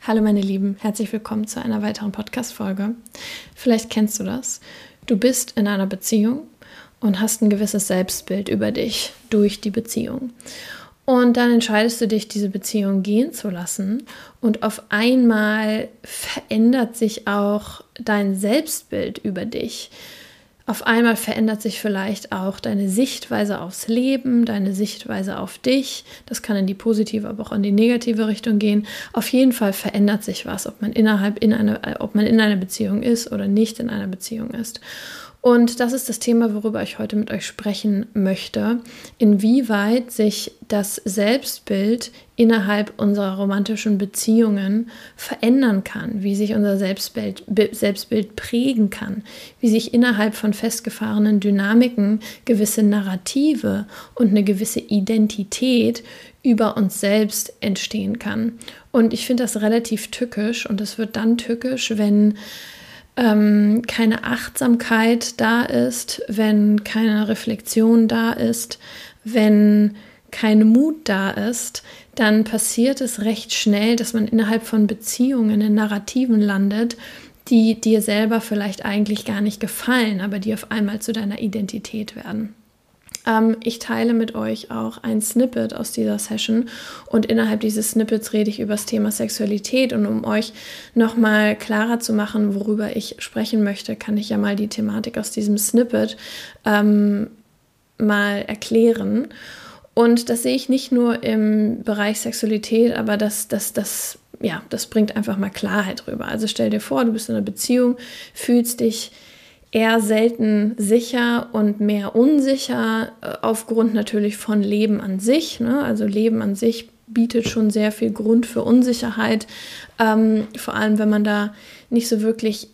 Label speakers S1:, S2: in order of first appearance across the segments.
S1: Hallo meine Lieben, herzlich willkommen zu einer weiteren Podcast-Folge. Vielleicht kennst du das. Du bist in einer Beziehung und hast ein gewisses Selbstbild über dich durch die Beziehung. Und dann entscheidest du dich, diese Beziehung gehen zu lassen und auf einmal verändert sich auch dein Selbstbild über dich. Auf einmal verändert sich vielleicht auch deine Sichtweise aufs Leben, deine Sichtweise auf dich. Das kann in die positive, aber auch in die negative Richtung gehen. Auf jeden Fall verändert sich was, ob man in einer Beziehung ist oder nicht in einer Beziehung ist. Und das ist das Thema, worüber ich heute mit euch sprechen möchte, inwieweit sich das Selbstbild innerhalb unserer romantischen Beziehungen verändern kann, wie sich unser Selbstbild prägen kann, wie sich innerhalb von festgefahrenen Dynamiken gewisse Narrative und eine gewisse Identität über uns selbst entstehen kann. Und ich finde das relativ tückisch und es wird dann tückisch, wenn keine Achtsamkeit da ist, wenn keine Reflexion da ist, wenn kein Mut da ist, dann passiert es recht schnell, dass man innerhalb von Beziehungen in Narrativen landet, die dir selber vielleicht eigentlich gar nicht gefallen, aber die auf einmal zu deiner Identität werden. Ich teile mit euch auch ein Snippet aus dieser Session und innerhalb dieses Snippets rede ich über das Thema Sexualität und um euch nochmal klarer zu machen, worüber ich sprechen möchte, kann ich ja mal die Thematik aus diesem Snippet mal erklären. Und das sehe ich nicht nur im Bereich Sexualität, aber das bringt einfach mal Klarheit rüber. Also stell dir vor, du bist in einer Beziehung, fühlst dich eher selten sicher und mehr unsicher, aufgrund natürlich von Leben an sich. Ne? Also Leben an sich bietet schon sehr viel Grund für Unsicherheit, vor allem wenn man da nicht so wirklich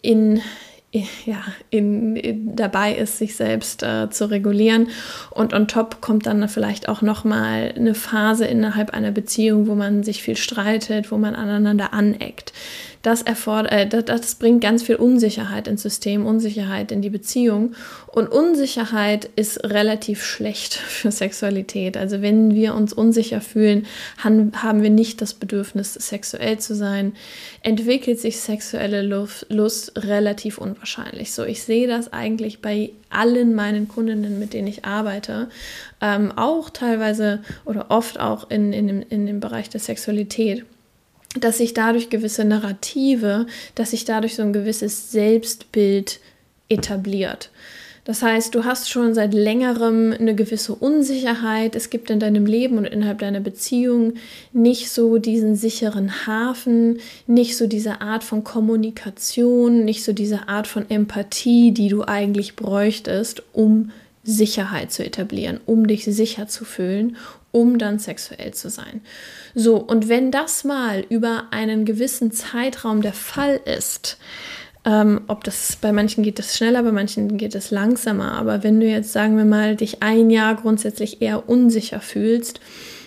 S1: dabei ist, sich selbst zu regulieren. Und on top kommt dann vielleicht auch nochmal eine Phase innerhalb einer Beziehung, wo man sich viel streitet, wo man aneinander aneckt. Das bringt ganz viel Unsicherheit ins System, Unsicherheit in die Beziehung. Und Unsicherheit ist relativ schlecht für Sexualität. Also wenn wir uns unsicher fühlen, haben wir nicht das Bedürfnis, sexuell zu sein, entwickelt sich sexuelle Lust relativ unwahrscheinlich. So, ich sehe das eigentlich bei allen meinen Kundinnen, mit denen ich arbeite, auch teilweise oder oft auch in dem Bereich der Sexualität, dass sich dadurch gewisse Narrative, dass sich dadurch so ein gewisses Selbstbild etabliert. Das heißt, du hast schon seit längerem eine gewisse Unsicherheit. Es gibt in deinem Leben und innerhalb deiner Beziehung nicht so diesen sicheren Hafen, nicht so diese Art von Kommunikation, nicht so diese Art von Empathie, die du eigentlich bräuchtest, um Sicherheit zu etablieren, um dich sicher zu fühlen, um dann sexuell zu sein. So, und wenn das mal über einen gewissen Zeitraum der Fall ist, bei manchen geht es schneller, bei manchen geht es langsamer, aber wenn du jetzt, sagen wir mal, dich ein Jahr grundsätzlich eher unsicher fühlst,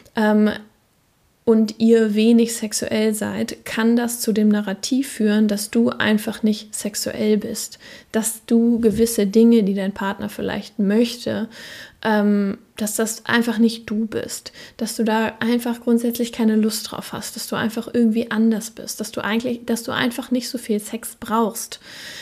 S1: und ihr wenig sexuell seid, kann das zu dem Narrativ führen, dass du einfach nicht sexuell bist, dass du gewisse Dinge, die dein Partner vielleicht möchte, dass das einfach nicht du bist, dass du da einfach grundsätzlich keine Lust drauf hast, dass du einfach irgendwie anders bist, dass du einfach nicht so viel Sex brauchst.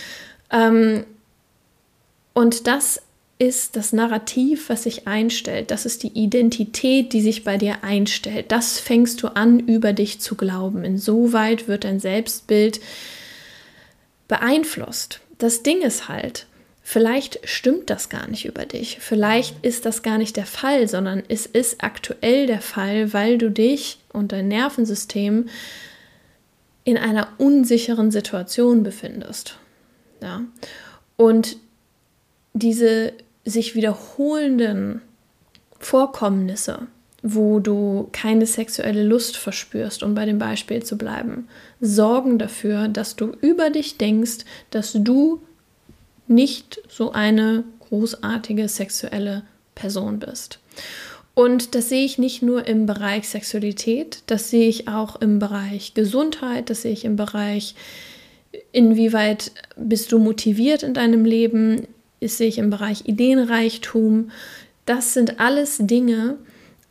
S1: Und das ist das Narrativ, was sich einstellt. Das ist die Identität, die sich bei dir einstellt. Das fängst du an, über dich zu glauben. Insoweit wird dein Selbstbild beeinflusst. Das Ding ist halt, vielleicht stimmt das gar nicht über dich. Vielleicht ist das gar nicht der Fall, sondern es ist aktuell der Fall, weil du dich und dein Nervensystem in einer unsicheren Situation befindest. Ja? Und diese sich wiederholenden Vorkommnisse, wo du keine sexuelle Lust verspürst, um bei dem Beispiel zu bleiben, sorgen dafür, dass du über dich denkst, dass du nicht so eine großartige sexuelle Person bist. Und das sehe ich nicht nur im Bereich Sexualität, das sehe ich auch im Bereich Gesundheit, das sehe ich im Bereich, inwieweit bist du motiviert in deinem Leben, das sehe ich im Bereich Ideenreichtum. Das sind alles Dinge,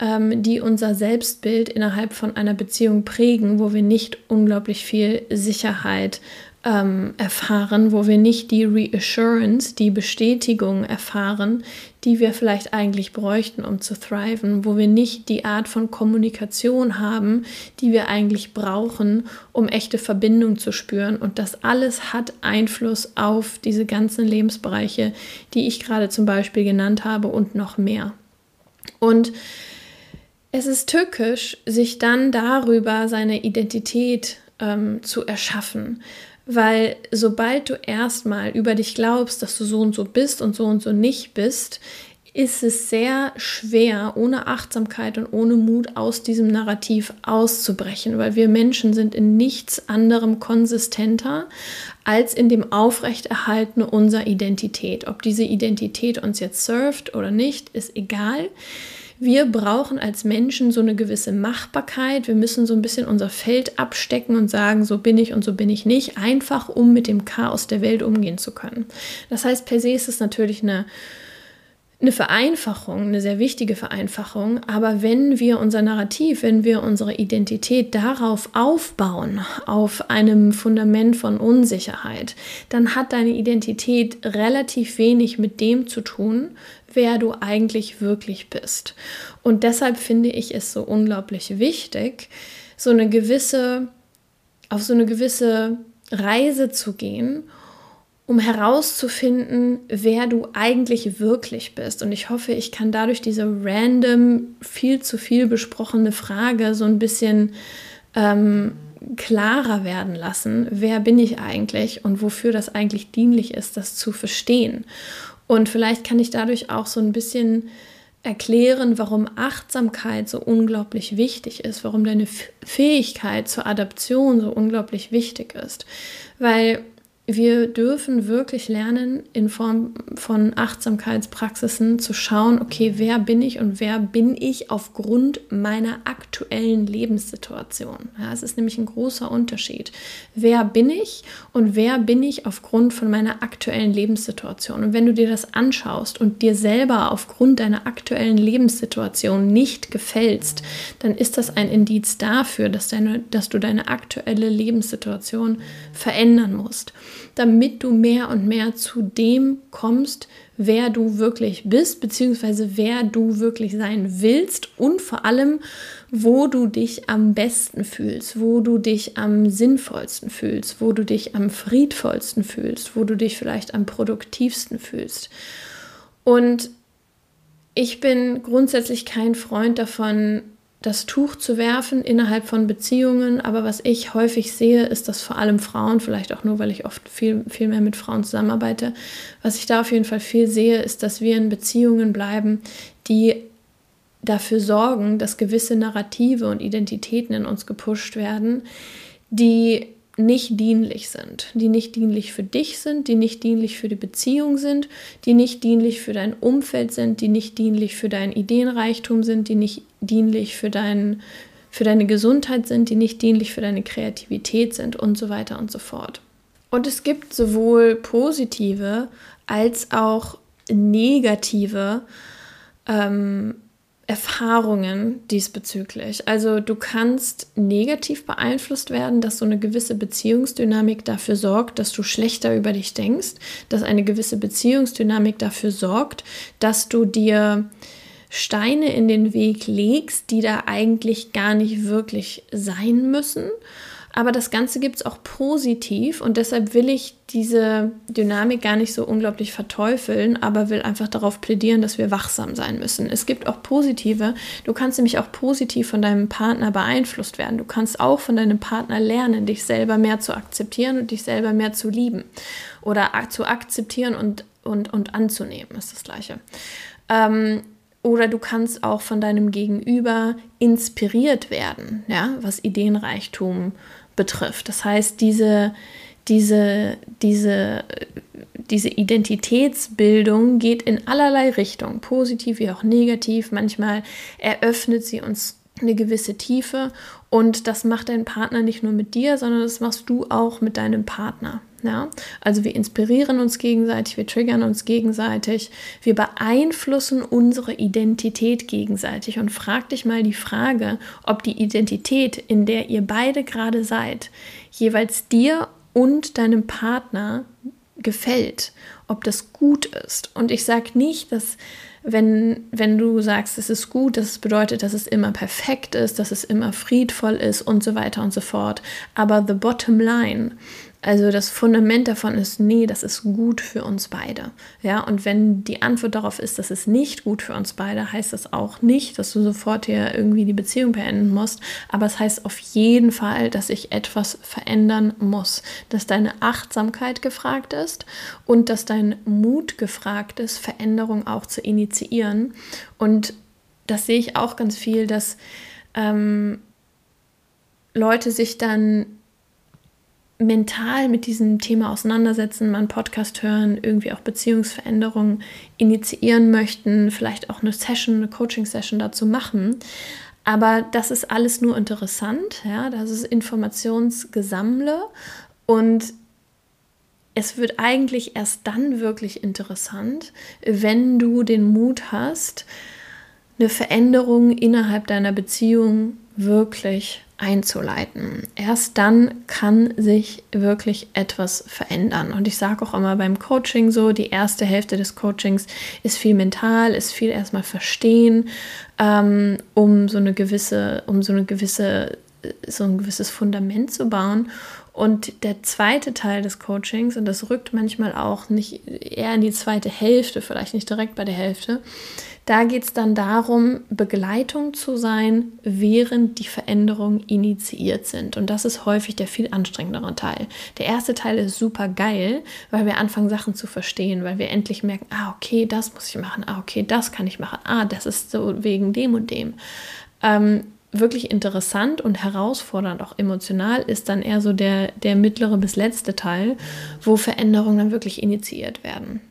S1: die unser Selbstbild innerhalb von einer Beziehung prägen, wo wir nicht unglaublich viel Sicherheit erfahren, wo wir nicht die Reassurance, die Bestätigung erfahren, die wir vielleicht eigentlich bräuchten, um zu thriven, wo wir nicht die Art von Kommunikation haben, die wir eigentlich brauchen, um echte Verbindung zu spüren. Und das alles hat Einfluss auf diese ganzen Lebensbereiche, die ich gerade zum Beispiel genannt habe und noch mehr. Und es ist tückisch, sich dann darüber seine Identität zu erschaffen. Weil sobald du erstmal über dich glaubst, dass du so und so nicht bist, ist es sehr schwer, ohne Achtsamkeit und ohne Mut aus diesem Narrativ auszubrechen, weil wir Menschen sind in nichts anderem konsistenter als in dem Aufrechterhalten unserer Identität. Ob diese Identität uns jetzt servt oder nicht, ist egal. Wir brauchen als Menschen so eine gewisse Machbarkeit. Wir müssen so ein bisschen unser Feld abstecken und sagen, so bin ich und so bin ich nicht, einfach um mit dem Chaos der Welt umgehen zu können. Das heißt, per se ist es natürlich eine Vereinfachung, eine sehr wichtige Vereinfachung, aber wenn wir unser Narrativ, wenn wir unsere Identität darauf aufbauen, auf einem Fundament von Unsicherheit, dann hat deine Identität relativ wenig mit dem zu tun, wer du eigentlich wirklich bist. Und deshalb finde ich es so unglaublich wichtig, auf so eine gewisse Reise zu gehen, um herauszufinden, wer du eigentlich wirklich bist. Und ich hoffe, ich kann dadurch diese random, viel zu viel besprochene Frage so ein bisschen klarer werden lassen. Wer bin ich eigentlich und wofür das eigentlich dienlich ist, das zu verstehen. Und vielleicht kann ich dadurch auch so ein bisschen erklären, warum Achtsamkeit so unglaublich wichtig ist, warum deine Fähigkeit zur Adaption so unglaublich wichtig ist. Weil wir dürfen wirklich lernen, in Form von Achtsamkeitspraxisen zu schauen, okay, wer bin ich und wer bin ich aufgrund meiner aktuellen Lebenssituation. Ja, es ist nämlich ein großer Unterschied. Wer bin ich und wer bin ich aufgrund von meiner aktuellen Lebenssituation? Und wenn du dir das anschaust und dir selber aufgrund deiner aktuellen Lebenssituation nicht gefällst, dann ist das ein Indiz dafür, dass du deine aktuelle Lebenssituation verändern musst, damit du mehr und mehr zu dem kommst, wer du wirklich bist, beziehungsweise wer du wirklich sein willst und vor allem, wo du dich am besten fühlst, wo du dich am sinnvollsten fühlst, wo du dich am friedvollsten fühlst, wo du dich vielleicht am produktivsten fühlst. Und ich bin grundsätzlich kein Freund davon, das Tuch zu werfen innerhalb von Beziehungen, aber was ich häufig sehe, ist, dass vor allem Frauen, vielleicht auch nur, weil ich oft viel mehr mit Frauen zusammenarbeite, was ich da auf jeden Fall viel sehe, ist, dass wir in Beziehungen bleiben, die dafür sorgen, dass gewisse Narrative und Identitäten in uns gepusht werden, die nicht dienlich sind, die nicht dienlich für dich sind, die nicht dienlich für die Beziehung sind, die nicht dienlich für dein Umfeld sind, die nicht dienlich für deinen Ideenreichtum sind, die nicht dienlich für deine Gesundheit sind, die nicht dienlich für deine Kreativität sind und so weiter und so fort. Und es gibt sowohl positive als auch negative Erfahrungen diesbezüglich. Also du kannst negativ beeinflusst werden, dass so eine gewisse Beziehungsdynamik dafür sorgt, dass du schlechter über dich denkst, dass eine gewisse Beziehungsdynamik dafür sorgt, dass du dir Steine in den Weg legst, die da eigentlich gar nicht wirklich sein müssen. Aber das Ganze gibt es auch positiv und deshalb will ich diese Dynamik gar nicht so unglaublich verteufeln, aber will einfach darauf plädieren, dass wir wachsam sein müssen. Es gibt auch positive, du kannst nämlich auch positiv von deinem Partner beeinflusst werden. Du kannst auch von deinem Partner lernen, dich selber mehr zu akzeptieren und dich selber mehr zu lieben. Oder zu akzeptieren und anzunehmen, ist das Gleiche. Oder du kannst auch von deinem Gegenüber inspiriert werden, ja, was Ideenreichtum betrifft. Das heißt, diese Identitätsbildung geht in allerlei Richtungen, positiv wie auch negativ. Manchmal eröffnet sie uns eine gewisse Tiefe Und das macht dein Partner nicht nur mit dir, sondern das machst du auch mit deinem Partner. Ja? Also wir inspirieren uns gegenseitig, wir triggern uns gegenseitig, wir beeinflussen unsere Identität gegenseitig. Und frag dich mal die Frage, ob die Identität, in der ihr beide gerade seid, jeweils dir und deinem Partner gefällt, ob das gut ist. Und ich sage nicht, dass wenn du sagst, es ist gut, das bedeutet, dass es immer perfekt ist, dass es immer friedvoll ist und so weiter und so fort. Aber the bottom line, also das Fundament davon ist, nee, das ist gut für uns beide. Ja, und wenn die Antwort darauf ist, dass es nicht gut für uns beide, heißt das auch nicht, dass du sofort hier irgendwie die Beziehung beenden musst. Aber es heißt auf jeden Fall, dass sich etwas verändern muss. Dass deine Achtsamkeit gefragt ist und dass dein Mut gefragt ist, Veränderung auch zu initiieren. Und das sehe ich auch ganz viel, dass Leute sich dann mental mit diesem Thema auseinandersetzen, mal einen Podcast hören, irgendwie auch Beziehungsveränderungen initiieren möchten, vielleicht auch eine Coaching-Session dazu machen. Aber das ist alles nur interessant, ja, das ist Informationsgesammle und es wird eigentlich erst dann wirklich interessant, wenn du den Mut hast, eine Veränderung innerhalb deiner Beziehung wirklich einzuleiten. Erst dann kann sich wirklich etwas verändern. Und ich sage auch immer beim Coaching so, die erste Hälfte des Coachings ist viel mental, ist viel erstmal verstehen, um so ein gewisses Fundament zu bauen. Und der zweite Teil des Coachings, und das rückt manchmal auch nicht eher in die zweite Hälfte, vielleicht nicht direkt bei der Hälfte, da geht es dann darum, Begleitung zu sein, während die Veränderungen initiiert sind. Und das ist häufig der viel anstrengendere Teil. Der erste Teil ist super geil, weil wir anfangen, Sachen zu verstehen, weil wir endlich merken, okay, das muss ich machen, okay, das kann ich machen, das ist so wegen dem und dem. Wirklich interessant und herausfordernd, auch emotional, ist dann eher so der mittlere bis letzte Teil, wo Veränderungen dann wirklich initiiert werden.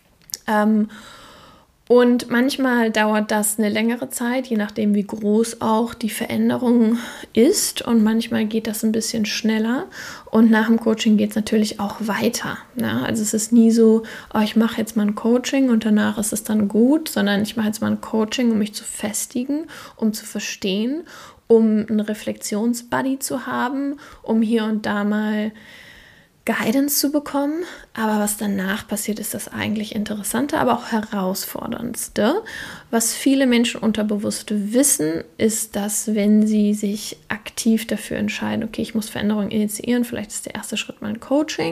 S1: Und manchmal dauert das eine längere Zeit, je nachdem, wie groß auch die Veränderung ist. Und manchmal geht das ein bisschen schneller. Und nach dem Coaching geht es natürlich auch weiter. Ja, also es ist nie so, ich mache jetzt mal ein Coaching und danach ist es dann gut, sondern ich mache jetzt mal ein Coaching, um mich zu festigen, um zu verstehen, um einen Reflexionsbuddy zu haben, um hier und da mal Guidance zu bekommen, aber was danach passiert, ist das eigentlich Interessante, aber auch Herausforderndste. Was viele Menschen unterbewusst wissen, ist, dass wenn sie sich aktiv dafür entscheiden, okay, ich muss Veränderungen initiieren, vielleicht ist der erste Schritt mal ein Coaching,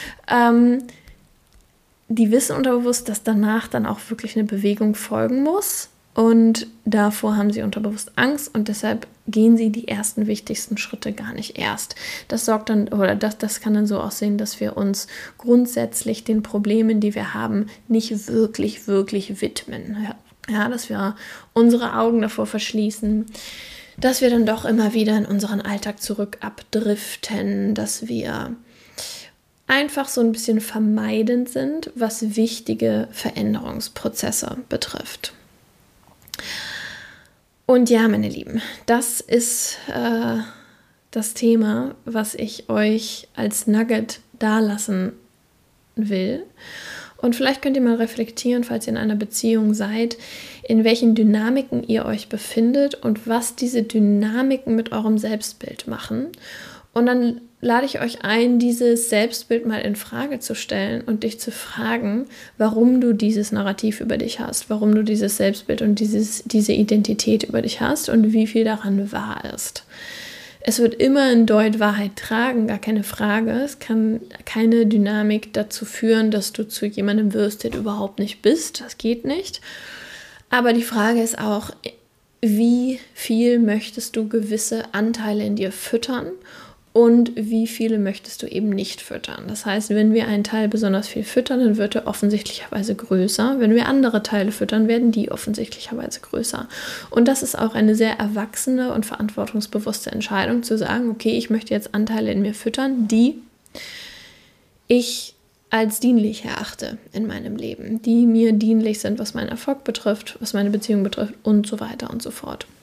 S1: die wissen unterbewusst, dass danach dann auch wirklich eine Bewegung folgen muss. Und davor haben sie unterbewusst Angst und deshalb gehen sie die ersten wichtigsten Schritte gar nicht erst. Das sorgt dann, oder das kann dann so aussehen, dass wir uns grundsätzlich den Problemen, die wir haben, nicht wirklich widmen. Ja, dass wir unsere Augen davor verschließen, dass wir dann doch immer wieder in unseren Alltag zurück abdriften, dass wir einfach so ein bisschen vermeidend sind, was wichtige Veränderungsprozesse betrifft. Und ja, meine Lieben, das ist das Thema, was ich euch als Nugget dalassen will. Und vielleicht könnt ihr mal reflektieren, falls ihr in einer Beziehung seid, in welchen Dynamiken ihr euch befindet und was diese Dynamiken mit eurem Selbstbild machen. Und dann lade ich euch ein, dieses Selbstbild mal in Frage zu stellen und dich zu fragen, warum du dieses Narrativ über dich hast, warum du dieses Selbstbild und diese Identität über dich hast und wie viel daran wahr ist. Es wird immer in Deut Wahrheit tragen, gar keine Frage. Es kann keine Dynamik dazu führen, dass du zu jemandem wirst, der du überhaupt nicht bist. Das geht nicht. Aber die Frage ist auch, wie viel möchtest du gewisse Anteile in dir füttern? Und wie viele möchtest du eben nicht füttern? Das heißt, wenn wir einen Teil besonders viel füttern, dann wird er offensichtlicherweise größer. Wenn wir andere Teile füttern, werden die offensichtlicherweise größer. Und das ist auch eine sehr erwachsene und verantwortungsbewusste Entscheidung, zu sagen, okay, ich möchte jetzt Anteile in mir füttern, die ich als dienlich erachte in meinem Leben, die mir dienlich sind, was meinen Erfolg betrifft, was meine Beziehung betrifft und so weiter und so fort.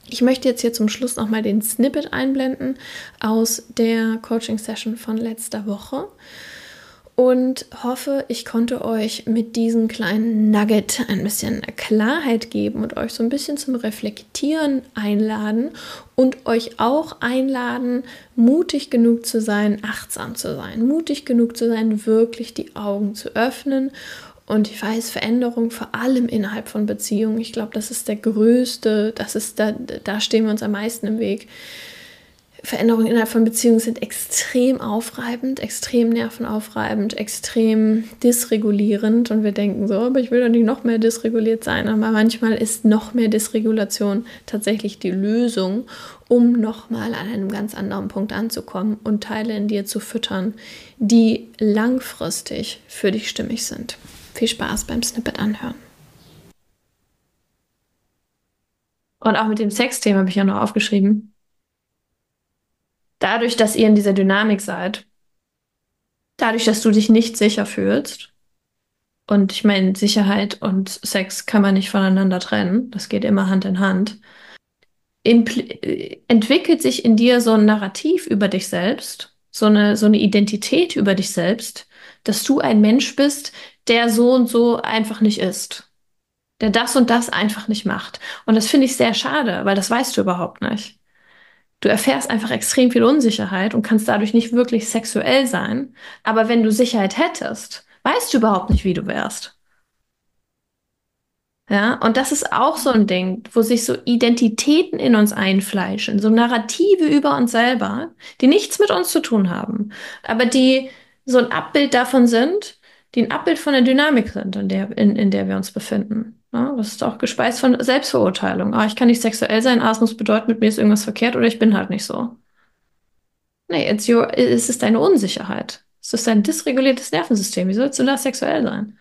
S1: Ich möchte jetzt hier zum Schluss nochmal den Snippet einblenden aus der Coaching-Session von letzter Woche und hoffe, ich konnte euch mit diesem kleinen Nugget ein bisschen Klarheit geben und euch so ein bisschen zum Reflektieren einladen und euch auch einladen, mutig genug zu sein, achtsam zu sein, mutig genug zu sein, wirklich die Augen zu öffnen. Und ich weiß, Veränderung vor allem innerhalb von Beziehungen, ich glaube, das ist der größte, da stehen wir uns am meisten im Weg. Veränderungen innerhalb von Beziehungen sind extrem aufreibend, extrem nervenaufreibend, extrem dysregulierend. Und wir denken so, aber ich will doch nicht noch mehr dysreguliert sein. Aber manchmal ist noch mehr Dysregulation tatsächlich die Lösung, um nochmal an einem ganz anderen Punkt anzukommen und Teile in dir zu füttern, die langfristig für dich stimmig sind. Viel Spaß beim Snippet anhören. Und auch mit dem Sexthema habe ich ja noch aufgeschrieben. Dadurch, dass ihr in dieser Dynamik seid, dadurch, dass du dich nicht sicher fühlst, und ich meine, Sicherheit und Sex kann man nicht voneinander trennen, das geht immer Hand in Hand, entwickelt sich in dir so ein Narrativ über dich selbst, so eine Identität über dich selbst, dass du ein Mensch bist, der so und so einfach nicht ist, der das und das einfach nicht macht. Und das finde ich sehr schade, weil das weißt du überhaupt nicht. Du erfährst einfach extrem viel Unsicherheit und kannst dadurch nicht wirklich sexuell sein. Aber wenn du Sicherheit hättest, weißt du überhaupt nicht, wie du wärst. Ja, und das ist auch so ein Ding, wo sich so Identitäten in uns einfleischen, so Narrative über uns selber, die nichts mit uns zu tun haben, aber die so ein Abbild davon sind, die ein Abbild von der Dynamik sind, in der wir uns befinden. Ja, das ist auch gespeist von Selbstverurteilung. Ah, ich kann nicht sexuell sein, ah, es muss bedeuten, mit mir ist irgendwas verkehrt oder ich bin halt nicht so. Nee, es ist deine Unsicherheit. Es ist dein dysreguliertes Nervensystem. Wie sollst du da sexuell sein?